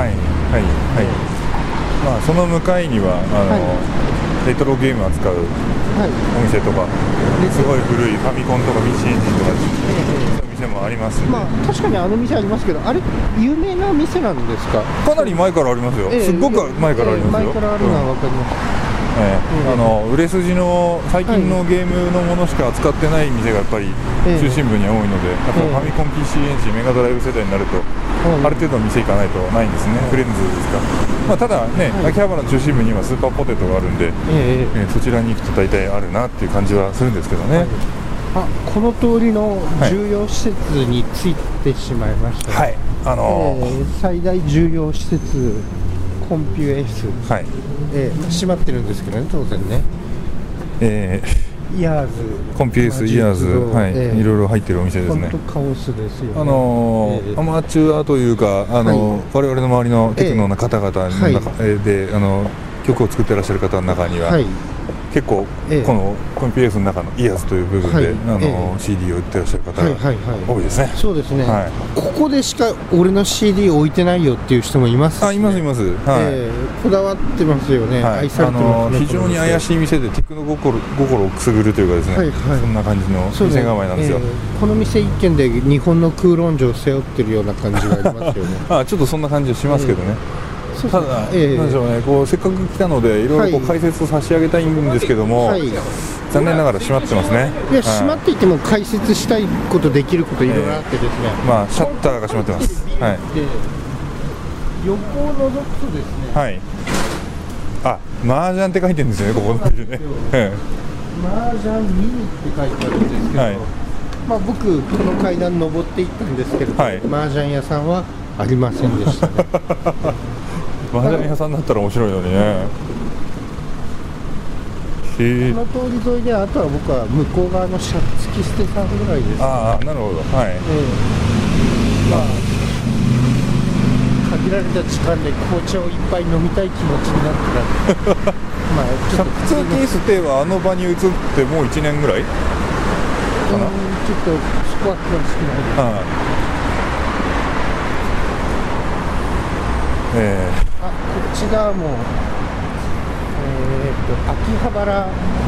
その向かいにはレトロゲームを扱うお店とか、すごい古いファミコンとか PC エンジンとかそういう店もありますんで、 確かにあの店ありますけど、あれ有名な店なんですか？ かなり前からありますよ。すっごく前からありますよ。 前からあるのは分かります。 売れ筋の最近のゲームのものしか扱ってない店がやっぱり中心部には多いので、やっぱファミコン PC エンジンメガドライブ世代になるとある程度の店行かないとないんですね。フレンズですか。ただね、秋葉原の中心部にはスーパーポテトがあるんで、そちらに行くと大体あるなっていう感じはするんですけどね。 この通りの重要施設に着いてしまいました。最大重要施設コンピュエース、閉まってるんですけどね、当然ね。イヤーズ、 コンピュエース、イヤーズ、いろいろ入ってるお店ですね。 本当カオスですよね。 アマチュアというか、我々の周りのテクノな方々の中で、曲を作ってらっしゃる方の中には、結構このコンピュエースの中のイヤーズという部分で、CD を売ってらっしゃる方が多いですね。 そうですね。ここでしか俺の CD を置いてないよっていう人もいますね。 いますいます。 こだわってますよね。愛されてますね。 非常に怪しい店でテクノ心をくすぐるというかですね、そんな感じの店構えなんですよ。 この店一軒で日本の空論城を背負ってるような感じがありますよね。 ちょっとそんな感じはしますけどね。ただ、なんでしょうね、せっかく来たのでいろいろ解説を差し上げたいんですけども、残念ながら閉まってますね。 閉まっていても解説したいこと、できることいろいろあってですね、 シャッターが閉まってます。 横を覗くとですね、 麻雀って書いてるんですよね、ここのビルね。 麻雀ミニって書いてあるんですけど、僕この階段登っていったんですけど、麻雀屋さんはありませんでしたね。 麻雀屋さんだったら面白いのにね。 この通り沿いで、あとは僕は向こう側のシャツキステさんぐらいです。 なるほど。限られた時間で紅茶をいっぱい飲みたい気持ちになってたまあちょっと普通にステイはあの場に移ってもう1年ぐらいかな。 ちょっとそこは詳しくないです。こっち側も秋葉原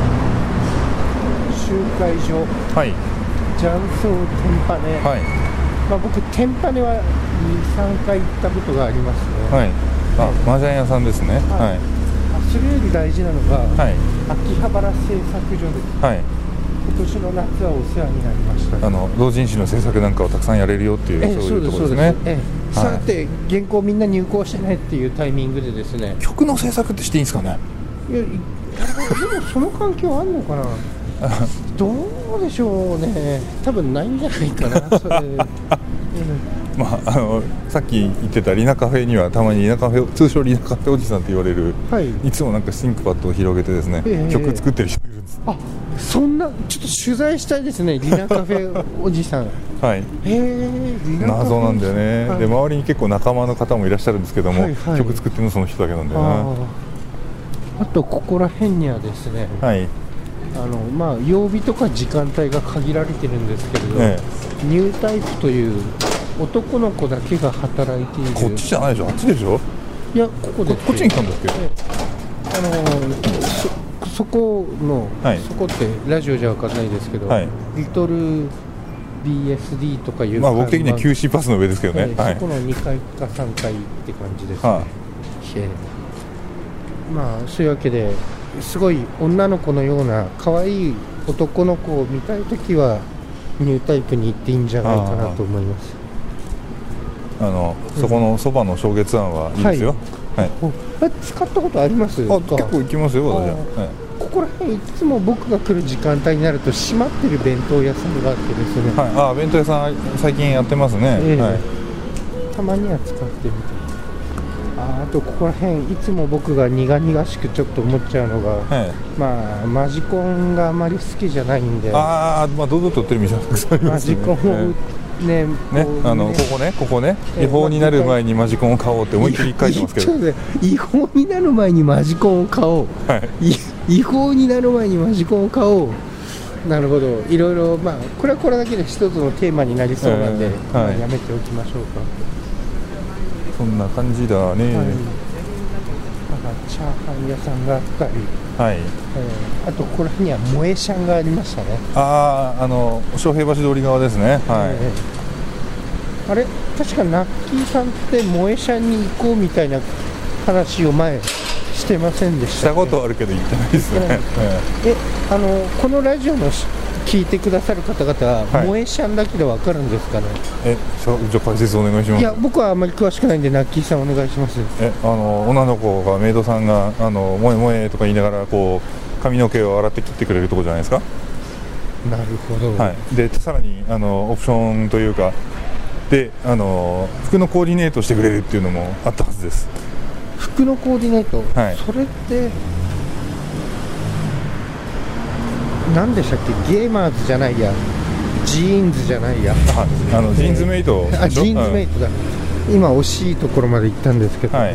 集会所、 はい、 雀荘テンパネ、はい、まあ、僕テンパネは 2,3 回行ったことがありますね。 はい、麻雀屋さんですね。はい、 それより大事なのが、 はい、 秋葉原製作所です。 はい、 今年の夏はお世話になりました、 同人誌の制作なんかをたくさんやれるよっていう、そういうところですね。 そうやって原稿みんな入稿してないっていうタイミングでですね、 曲の制作ってしていいんですかね。 いやでもその関係はあるのかなどうでしょうね、多分ないんじゃないかなそれまあ、さっき言ってたリナカフェにはたまにリナカフェ、通称リナカフェおじさんって言われる、はい、いつもなんかシンクパッドを広げてですね、曲作ってる人いるんです。 あ、そんなちょっと取材したいですね、リナカフェおじさんはい、謎なんだよね、はい、で周りに結構仲間の方もいらっしゃるんですけども、はいはい、曲作ってるのその人だけなんだよな。 あとここら辺にはですね、 はい、 まあ、曜日とか時間帯が限られてるんですけれど、ニュータイプという男の子だけが働いている。 こっちじゃないでしょ、あっちでしょ。 いや、ここでこっちに来たんだっけ。 そこの、 はい、 そこってラジオじゃ分かんないですけど、はい、リトル BSD とかいう、 まあ、僕的には QC パスの上ですけどね、 はい、そこの2階か3階って感じですね。はあ、まあ、そういうわけですごい女の子のような可愛い男の子を見たいときはニュータイプに行っていいんじゃないかなと思います。 そこのそばの松月庵はいいですよ。はいはい、使ったことあります？ 結構行きますよ、私は。 ここら辺いつも僕が来る時間帯になると閉まってる弁当屋さんがあってですね、 はい、弁当屋さん最近やってますね。はい、 たまには使ってみて。あとここら辺いつも僕が苦々しくちょっと思っちゃうのが、まあマジコンがあまり好きじゃないんで、 まあ堂々と売ってる店がたくさんありますよね。 マジコンをね、 ここね、違法になる前にマジコンを買おうって思いっきり書いてますけど、 違法になる前にマジコンを買おう、違法になる前にマジコンを買おう。なるほど、いろいろ、まあこれはこれだけで一つのテーマになりそうなんで、まあ、やめておきましょうか。 そんな感じだね。 チャーハン屋さんがあったり、 はい、 あとここら辺には萌えシャンがありましたね。 昌平橋通り側ですね。はい、 あれ確かナッキーさんって萌えシャンに行こうみたいな話を前してませんでした、 したことあるけど行ってないですね。 このラジオの聞いてくださる方々は、萌えシャンだけで分かるんですかね。 じゃあ解説お願いします。 いや、僕はあまり詳しくないんでナッキーさんお願いします。 女の子がメイドさんが萌え萌えとか言いながらこう髪の毛を洗って切ってくれるところじゃないですか。 なるほど。 はい、でさらにオプションというかで服のコーディネートしてくれるっていうのもあったはずです。 服のコーディネート、 はい、 それって何でしたっけ。ゲーマーズじゃないや、ジーンズじゃないや、 ジーンズメイト、 ジーンズメイトだ、今惜しいところまで行ったんですけど、はい、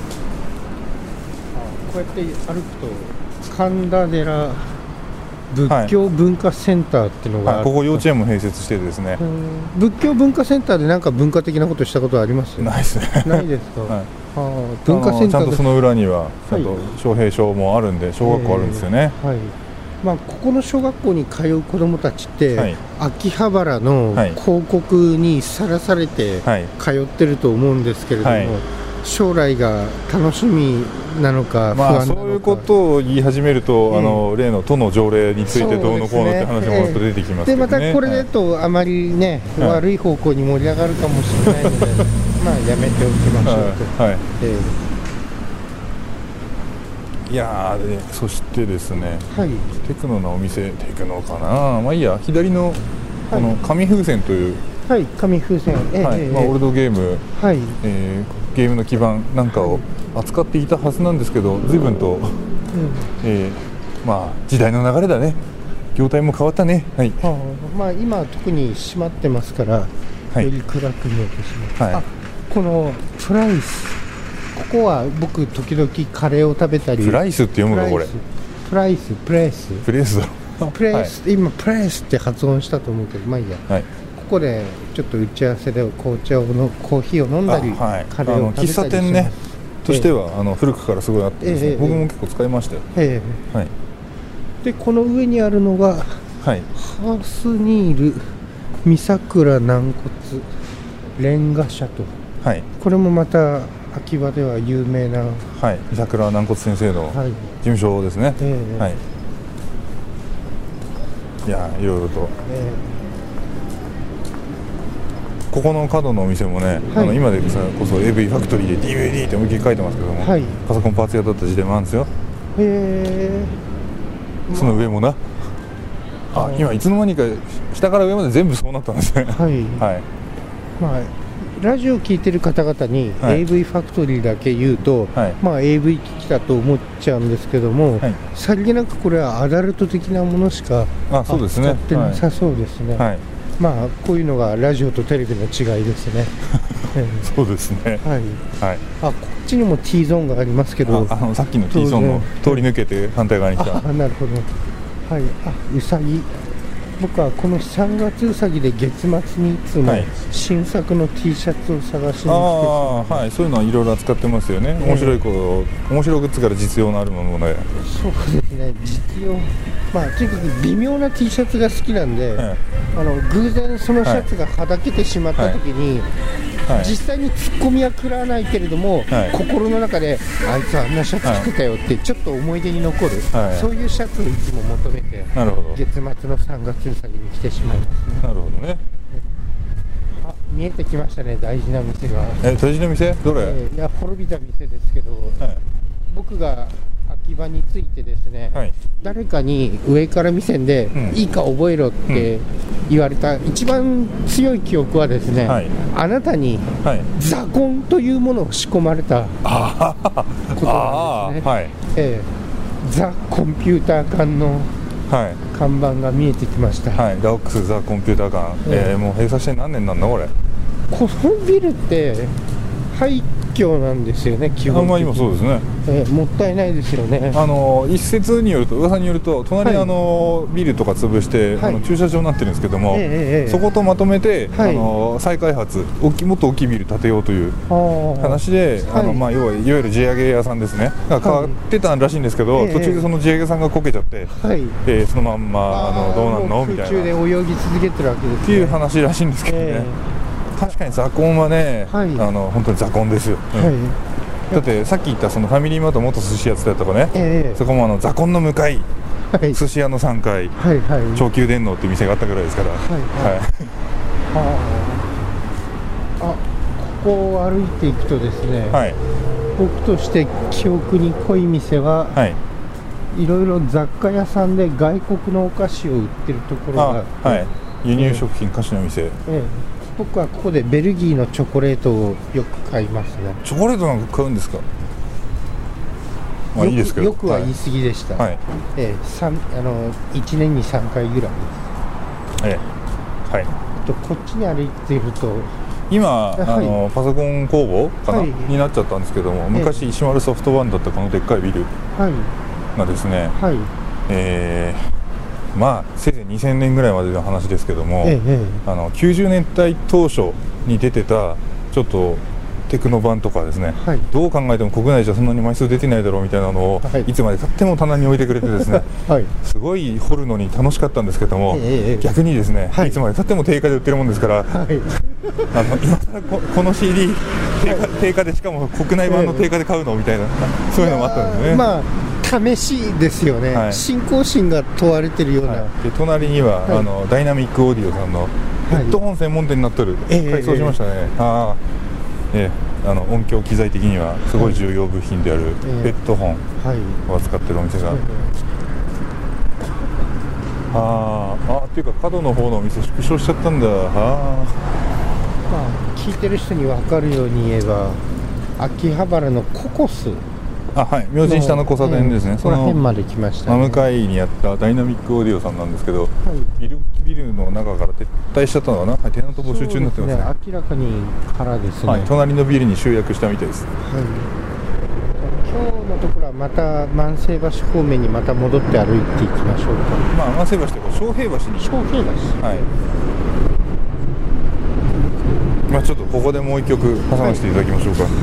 こうやって歩くと神田寺仏教文化センターっていうのがある、 ここ幼稚園も併設してですね。 仏教文化センターで何か文化的なことしたことあります？ ないですね。 ないですか。はい、 文化センターちゃんとその裏にはちゃんと昌平小もあるんで、小学校あるんですよね。 はい、まあ、ここの小学校に通う子どもたちって、秋葉原の広告にさらされて通ってると思うんですけれども、将来が楽しみなのか不安なのか、 そういうことを言い始めると、例の都の条例についてどうのこうのって話もまた出てきますけどね。 でまたこれだとあまりね、悪い方向に盛り上がるかもしれないのでまあやめておきましょうと。 いやそしてですね、テクノのお店、テクノかな、まあいいや、左のこの紙風船という、 紙風船、 オールドゲーム、ゲームの基盤なんかを扱っていたはずなんですけど、随分と、まあ時代の流れだね、業態も変わったね。まあ今特に閉まってますから、より暗く見えてしまう。 このプライス、ここは僕時々カレーを食べたり。 プライスって読むかこれ。 プライス、プレス、 プレスだろ。 プレス、はい、今プレスって発音したと思うけど、まあいいや、はい、ここでちょっと打ち合わせで紅茶のコーヒーを飲んだり、はい、カレーを食べたり喫茶店ねとしては古くからすごいあってですね、僕も結構使いましたよ。はい、 でこの上にあるのが、はい、ハースニール三桜軟骨レンガ社と、はい、これもまた秋葉では有名な、 はい、三桜軟骨先生の事務所ですね。はい、いやいろいろと、ここの角のお店もね、はい、今でこそ AV ファクトリーで DVD って思いっきり書いてますけども、はい、パソコンパーツ屋だった時代もあるんですよ。その上もな、今いつの間にか下から上まで全部そうなったんですね。はい、はい、まあラジオを聞いてる方々に AV ファクトリーだけ言うと、はい、まあ AV 機器だと思っちゃうんですけども、はい、さりげなくこれはアダルト的なものしか扱ってなさそうですね。はい、まあこういうのがラジオとテレビの違いですね。 そうですね。はい。はい。 こっちにも T ゾーンがありますけど、 さっきの T ゾーンの通り抜けて反対側に来た。 なるほど。はい。うさぎ。僕はこの3月うさぎで月末にいつも新作の T シャツを探しに来て、 はい、そういうのはいろいろ扱ってますよね。面白い面白グッズから実用のあるもので。 そうですね、実用、まあとにかく微妙な T シャツが好きなんで、偶然そのシャツがはだけてしまった時に、実際にツッコミは食らわないけれども、心の中であいつあんなシャツ着てたよってちょっと思い出に残る、そういうシャツをいつも求めて月末の3月うさぎに来てしまいますね。 なるほどね。 見えてきましたね、大事な店が。 大事な店どれ？ いや滅びた店ですけど、僕が秋葉についてですね、誰かに上から目線で、いいか覚えろって言われた一番強い記憶はですね、あなたにザコンというものを仕込まれたことなんですね。ザ・コンピューター館の看板が見えてきました。 ラオックス・ザ・コンピューター館、もう閉鎖して何年なんだこれ。 このビルって廃墟なんですよね、基本的に。 今そうですね。 もったいないですよね。 一説によると、噂によると隣にビルとか潰して、駐車場になってるんですけども、そことまとめて、再開発もっと大きいビル建てようという話で、いわゆる地上げ屋さんですねが変わってたらしいんですけど、途中でその地上げ屋さんがこけちゃって、そのまんまどうなんのみたいな、 空中で泳ぎ続けてるわけですねっていう話らしいんですけどね。確かにザコンはね、本当にザコンですよ。だってさっき言ったそのファミリーマート元寿司屋つったとかね、そこもザコンの向かい、寿司屋の3階、長久電脳っていう店があったぐらいですから。 ここを歩いていくとですね、僕として記憶に濃い店は、いろいろ雑貨屋さんで外国のお菓子を売ってるところがあって、 輸入食品菓子の店。 僕はここでベルギーのチョコレートをよく買いますね。 チョコレートなんか買うんですか？いいですけど、 よくは言い過ぎでした。1年に3回ぐらいです。こっちに歩いていると今、パソコン工房かな、になっちゃったんですけども、昔石丸ソフトバンクだったこのでっかいビルがですね、せいぜい2000年ぐらいまでの話ですけども、90年代当初に出てたちょっとテクノ版とかですね、どう考えても国内じゃそんなに枚数出てないだろうみたいなのを、いつまでたっても棚に置いてくれてですね、すごい掘るのに楽しかったんですけども、逆にですね、いつまでたっても定価で売ってるもんですから、今更この CD 定価でしかも国内版の定価で買うのみたいな、そういうのもあったんですね。 試しですよね、信仰心が問われてるような、 で隣には、ダイナミックオーディオさんのヘッドホン専門店になってる、改装しましたね。音響機材的にはすごい重要部品であるヘッドホンを扱ってるお店が、っていうか角の方のお店縮小しちゃったんだ。 聞いてる人に分かるように言えば、秋葉原のココスはい、明神下の交差点ですね。 その辺まで来ました、 真向かいにあったダイナミックオーディオさんなんですけど、ビルの中から撤退しちゃったのかな、テナント募集中になってますね。 明らかに空ですね。 隣のビルに集約したみたいです。 今日のところはまた万世橋方面にまた戻って歩いていきましょうか。 万世橋というか昌平橋に。 昌平橋。 ちょっとここでもう一曲挟ませていただきましょうか。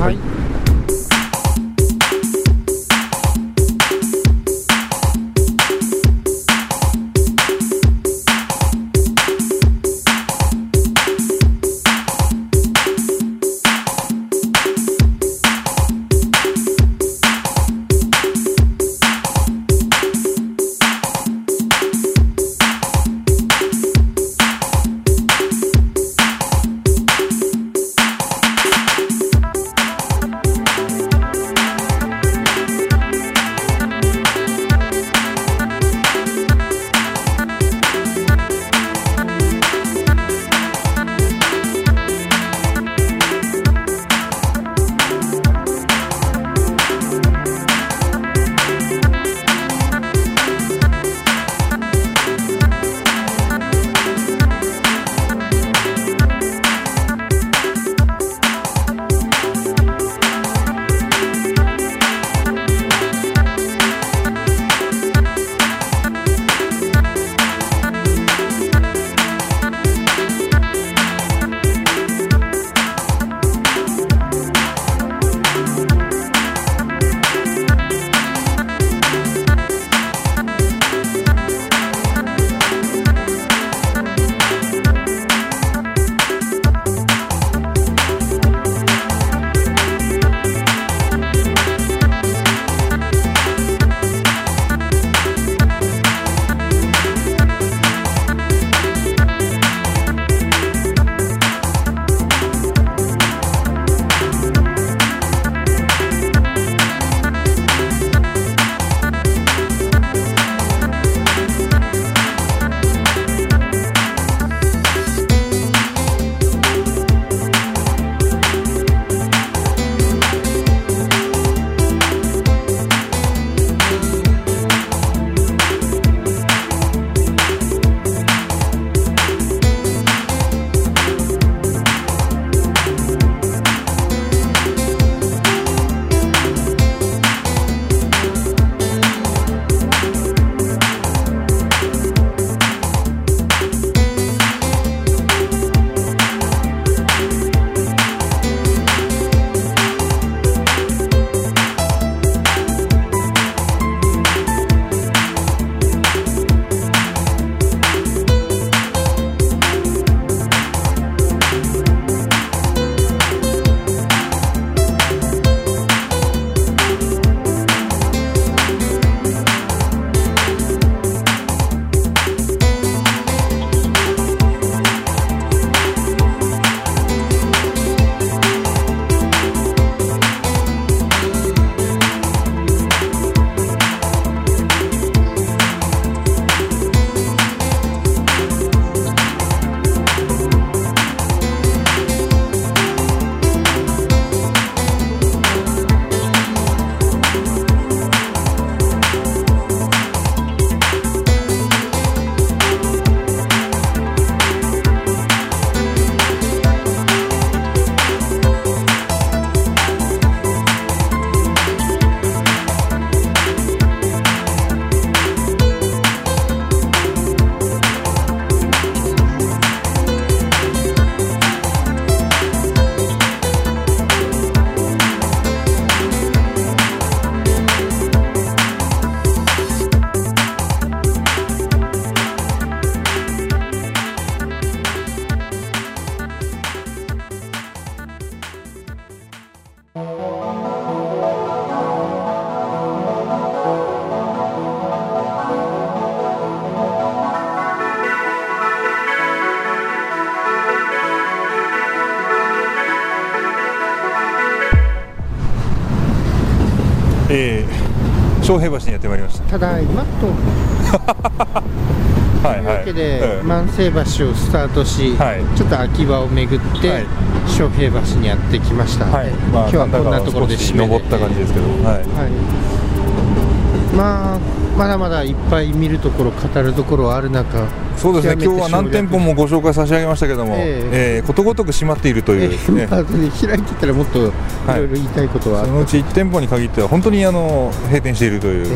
昌平橋にやってまいりました。 ただいまとというわけで、万世橋をスタートし、ちょっと秋葉を巡って、昌平橋にやってきました。今日はこんなところで締めで登った感じですけど、 まあまだまだいっぱい見るところ語るところはある中、 そうですね、今日は何店舗もご紹介差し上げましたけども、ことごとく閉まっているという、 開いてたらもっといろいろ言いたいことはあった、 そのうち1店舗に限っては本当に閉店しているという、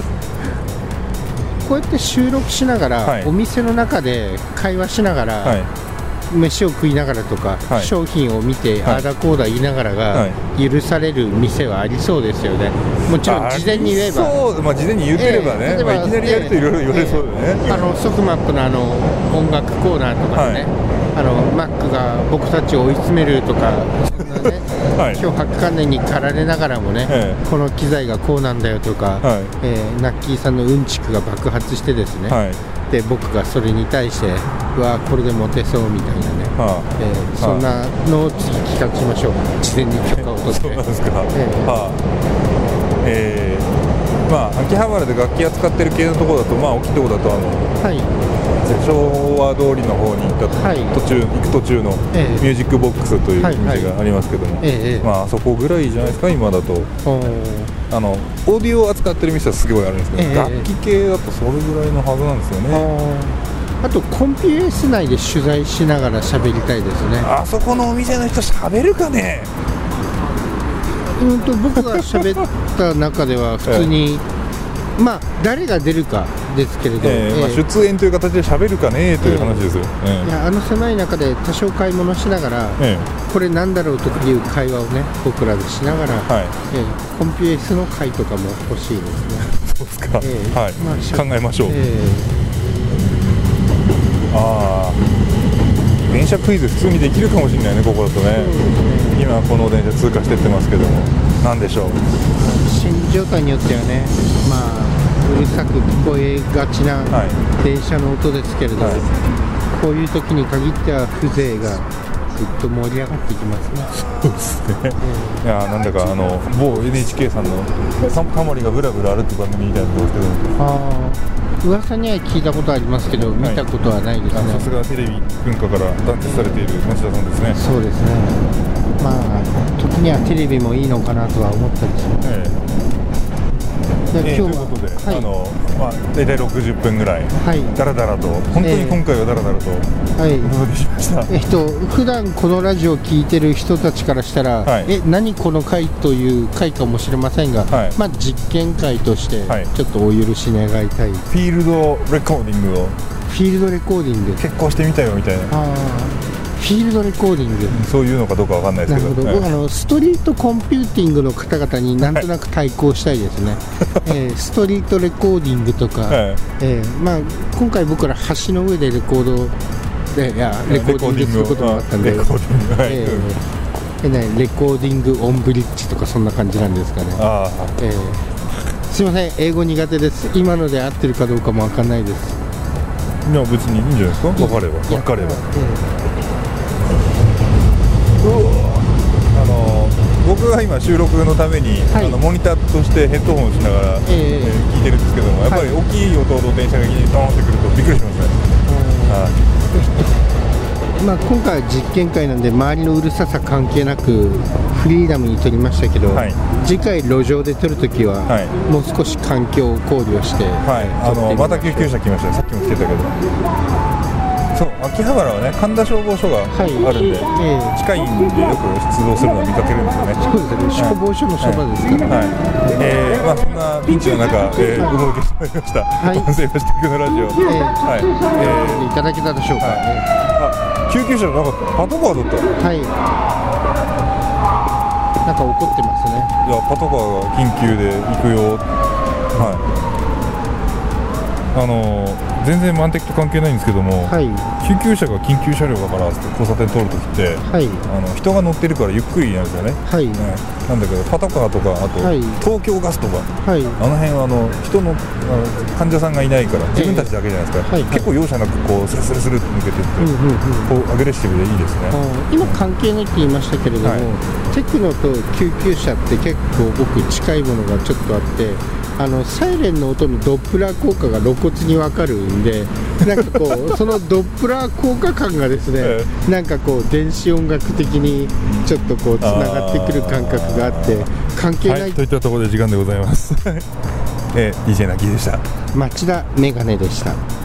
こうやって収録しながら、お店の中で会話しながら、飯を食いながらとか、商品を見て、ああだこうだ言いながらが許される店はありそうですよね。もちろん事前に言えば、 事前に言ってればね、いきなりやるといろいろ言われそうだね。 ソフマップの音楽コーナーとかね、マックが僕たちを追い詰めるとか、そんなね、脅迫観念に駆られながらもね、この機材がこうなんだよとか、ナッキーさんのうんちくが爆発してですね、で僕がそれに対してうわこれでモテそうみたいなね、そんなのを次企画しましょう。事前に許可を取って。 そうなんですか。秋葉原で楽器扱ってる系のところだと、大きいところだと昭和通りの方に行く途中のミュージックボックスという店がありますけども、あそこぐらいじゃないですか今だと。オーディオを扱ってる店はすごいあるんですけど、楽器系だとそれぐらいのはずなんですよね。 あとコンピュース内で取材しながら喋りたいですね。 あそこのお店の人喋るかね。 僕が喋った中では普通に、誰が出るかですけれど、 出演という形で喋るかねという話ですよ。 いや狭い中で多少買い物しながら、これなんだろうという会話をね僕らでしながら、コンピュースの会とかも欲しいですね。 そうですか。考えましょう。電車クイズ普通にできるかもしれないね、ここだとね。今この電車通過してってますけども、なんでしょう。 心理状態によってはね、うるさく聞こえがちな電車の音ですけれど、こういう時に限っては風情がぐっと盛り上がってきますね。 そうですね。いやなんだか某 NHK さんのタモリがブラブラ歩く番組みたいなのですけど、 噂には聞いたことありますけど、見たことはないですね。 さすがテレビ文化から断絶されている町田さんですね。 そうですね。時にはテレビもいいのかなとは思ったりします。 ということで、大体60分ぐらい、だらだらと、本当に今回はだらだらとお届けしました。 普段このラジオを聞いてる人たちからしたら、何この回という回かもしれませんが、実験回としてちょっとお許し願いたい。 フィールドレコーディングを。 フィールドレコーディング。 結構してみたよみたいな。 フィールドレコーディング、 そういうのかどうかわかんないですけど、 僕ストリートコンピューティングの方々になんとなく対抗したいですね。ストリートレコーディングとか、今回僕ら橋の上でレコードでレコーディングすることもあったんで、レコーディングオンブリッジとかそんな感じなんですかね。すいません、英語苦手です。今ので合ってるかどうかもわかんないです。 いや別にいいんじゃないですか。分かれば。僕が今収録のために、モニターとしてヘッドホンしながら、聞いてるんですけども、やっぱり大きい音と電車がドーンってくるとびっくりしますね。 今回は実験会なんで周りのうるささ関係なくフリーダムに撮りましたけど、次回路上で撮るときは、もう少し環境を考慮して、 また救急車来ましたね。さっきも来てたけど、そう秋葉原はね神田消防署があるんで、近いんでよく出動するのを見かけるんですよね。 そうですね、消防署のそばですから。 そんなピンチの中、お届けしてまいりました。万世橋テクノラジオ、 いただけたでしょうか。 救急車なんかパトカーだった。 なんか怒ってますね。 いやパトカーが緊急で行くよ。全然満的と関係ないんですけども、救急車が緊急車両だからって交差点通るときって、人が乗ってるからゆっくりなんですよね。なんだけどパトカーとかあと、東京ガスとか、あの辺は人の患者さんがいないから自分たちだけじゃないですか。結構容赦なくこうスルスルスルって抜けていって、こうアグレッシブでいいですね。 今関係ないって言いましたけれども、テクノと救急車って結構僕近いものがちょっとあって、 サイレンの音のドップラー効果が露骨に分かるんで、なんかこうそのドップラー効果感がですね、なんかこう電子音楽的にちょっとこうつながってくる感覚があって関係ない、 はい、といったところで時間でございますDJ なきでした。 町田メガネでした。